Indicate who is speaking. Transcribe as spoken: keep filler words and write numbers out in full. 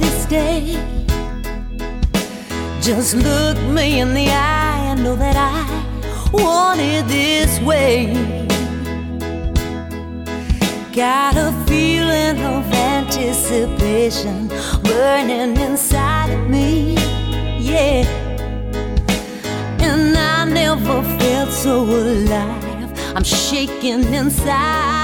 Speaker 1: this day. Just look me in the eye and know that I want it this way. Got a feeling of anticipation burning inside of me, yeah. And I never felt so alive. I'm shaking inside.